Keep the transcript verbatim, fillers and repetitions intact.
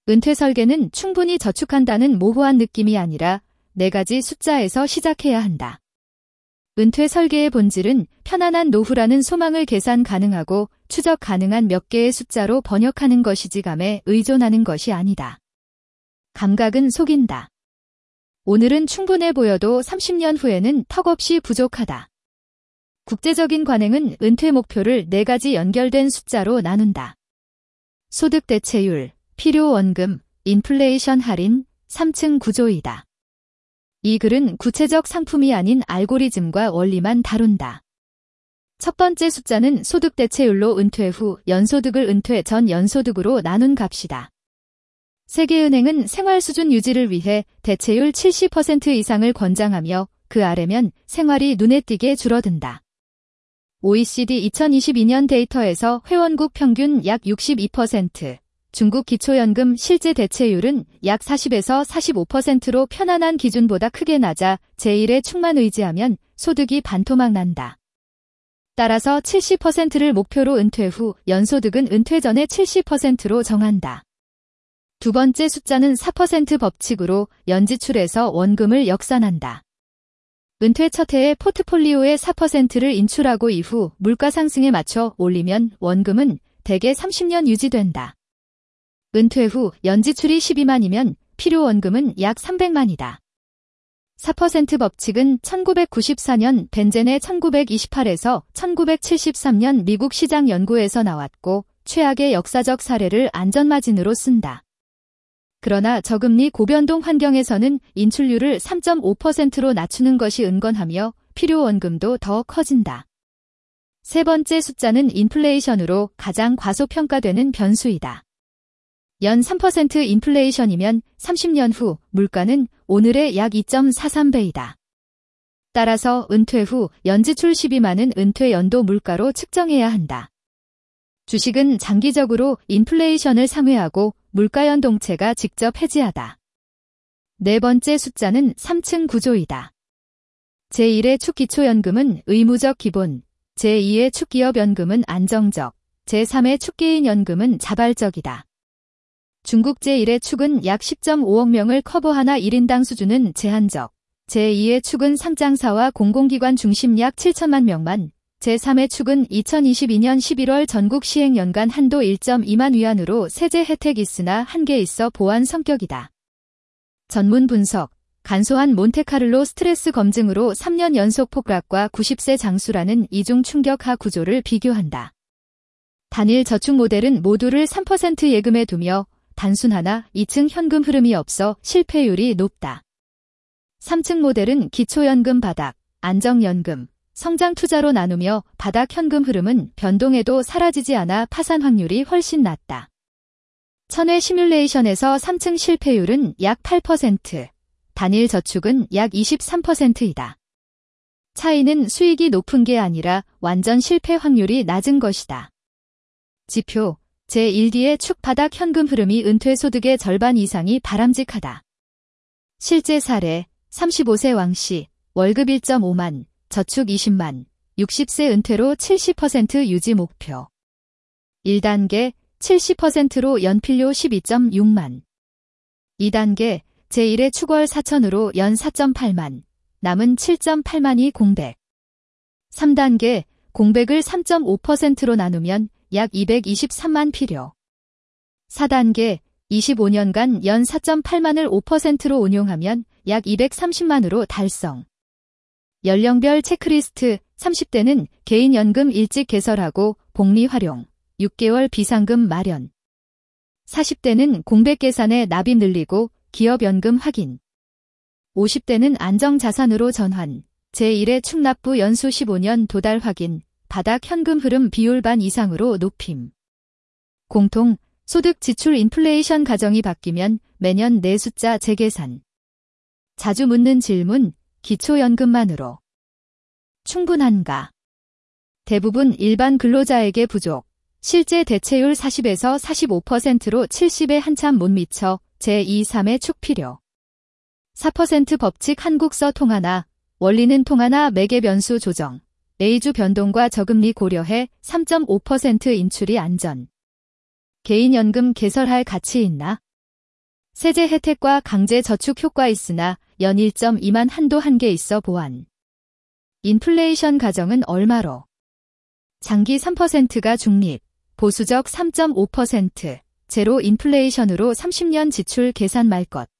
은퇴 설계는 충분히 저축한다는 모호한 느낌이 아니라 네 가지 숫자에서 시작해야 한다. 은퇴 설계의 본질은 편안한 노후라는 소망을 계산 가능하고 추적 가능한 몇 개의 숫자로 번역하는 것이지 감에 의존하는 것이 아니다. 감각은 속인다. 오늘은 충분해 보여도 삼십 년 후에는 턱없이 부족하다. 국제적인 관행은 은퇴 목표를 네 가지 연결된 숫자로 나눈다. 소득 대체율, 필요 원금, 인플레이션 할인, 삼 층 구조이다. 이 글은 구체적 상품이 아닌 알고리즘과 원리만 다룬다. 첫 번째 숫자는 소득 대체율로 은퇴 후 연소득을 은퇴 전 연소득으로 나눈 값이다. 세계은행은 생활 수준 유지를 위해 대체율 칠십 퍼센트 이상을 권장하며 그 아래면 생활이 눈에 띄게 줄어든다. 오이시디 이천이십이 년 데이터에서 회원국 평균 약 육십이 퍼센트, 중국 기초연금 실제 대체율은 약 사십에서 사십오 퍼센트로 편안한 기준보다 크게 낮아 제일의 축만 의지하면 소득이 반토막 난다. 따라서 칠십 퍼센트를 목표로 은퇴 후 연소득은 은퇴 전의 칠십 퍼센트로 정한다. 두 번째 숫자는 사 퍼센트 법칙으로 연지출에서 원금을 역산한다. 은퇴 첫 해에 포트폴리오의 사 퍼센트를 인출하고 이후 물가 상승에 맞춰 올리면 원금은 대개 삼십 년 유지된다. 은퇴 후 연지출이 십이만이면 필요 원금은 약 삼백만이다. 사 퍼센트 법칙은 천구백구십사 년 벤젠의 천구백이십팔에서 천구백칠십삼 년 미국 시장 연구에서 나왔고 최악의 역사적 사례를 안전마진으로 쓴다. 그러나 저금리 고변동 환경에서는 인출률을 삼 점 오 퍼센트로 낮추는 것이 은건하며 필요 원금도 더 커진다. 세 번째 숫자는 인플레이션으로 가장 과소평가되는 변수이다. 연 삼 퍼센트 인플레이션이면 삼십 년 후 물가는 오늘의 약 이 점 사삼 배이다. 따라서 은퇴 후 연지출 십이만은 은퇴 연도 물가로 측정해야 한다. 주식은 장기적으로 인플레이션을 상회하고 물가연동체가 직접 해지하다. 네 번째 숫자는 삼 층 구조이다. 제일의 축 기초연금은 의무적 기본, 제이의 축 기업연금은 안정적, 제삼의 축 개인연금은 자발적이다. 중국 제일의 축은 약 십 점 오억 명을 커버하나 일 인당 수준은 제한적, 제이의 축은 상장사와 공공기관 중심 약 칠천만 명만, 제삼의 축은 이천이십이 년 십일월 전국 시행 연간 한도 일 점 이만 위안으로 세제 혜택 있으나 한계 있어 보완 성격이다. 전문 분석, 간소한 몬테카를로 스트레스 검증으로 삼 년 연속 폭락과 구십 세 장수라는 이중 충격하 구조를 비교한다. 단일 저축 모델은 모두를 삼 퍼센트 예금에 두며 단순 하나, 이 층 현금 흐름이 없어 실패율이 높다. 삼 층 모델은 기초연금 바닥, 안정연금, 성장 투자로 나누며 바닥 현금 흐름은 변동에도 사라지지 않아 파산 확률이 훨씬 낮다. 천회 시뮬레이션에서 삼 층 실패율은 약 팔 퍼센트, 단일 저축은 약 이십삼 퍼센트이다. 차이는 수익이 높은 게 아니라 완전 실패 확률이 낮은 것이다. 지표, 제일 디의 축 바닥 현금 흐름이 은퇴 소득의 절반 이상이 바람직하다. 실제 사례, 삼십오 세 왕씨, 월급 일 점 오만, 저축 이십만, 육십 세 은퇴로 칠십 퍼센트 유지 목표. 일 단계, 칠십 퍼센트로 연필료 십이 점 육만. 이 단계, 제일의 축월 사천으로 연 사 점 팔만, 남은 칠 점 팔만이 공백. 삼 단계, 공백을 삼 점 오 퍼센트로 나누면 약 이백이십삼만 필요. 사 단계, 이십오 년간 연 사 점 팔만을 오 퍼센트로 운용하면 약 이백삼십만으로 달성. 연령별 체크리스트, 삼십 대는 개인연금 일찍 개설하고 복리 활용, 육 개월 비상금 마련. 사십 대는 공백 계산에 납입 늘리고 기업연금 확인. 오십 대는 안정자산으로 전환, 제일의 축납부 연수 십오 년 도달 확인, 바닥 현금 흐름 비율 반 이상으로 높임. 공통, 소득 지출 인플레이션 가정이 바뀌면 매년 네 숫자 재계산. 자주 묻는 질문, 기초연금만으로 충분한가? 대부분 일반 근로자에게 부족, 실제 대체율 사십에서 사십오 퍼센트로 칠십에 한참 못 미쳐 제이, 삼의 축 필요. 사 퍼센트 법칙 한국서 통하나, 원리는 통하나 매개 변수 조정, A주 변동과 저금리 고려해 삼 점 오 퍼센트 인출이 안전. 개인연금 개설할 가치 있나? 세제 혜택과 강제 저축 효과 있으나 연 일 점 이만 한도 한계 있어 보완. 인플레이션 가정은 얼마로? 장기 삼 퍼센트가 중립, 보수적 삼 점 오 퍼센트, 제로 인플레이션으로 삼십 년 지출 계산 말 것.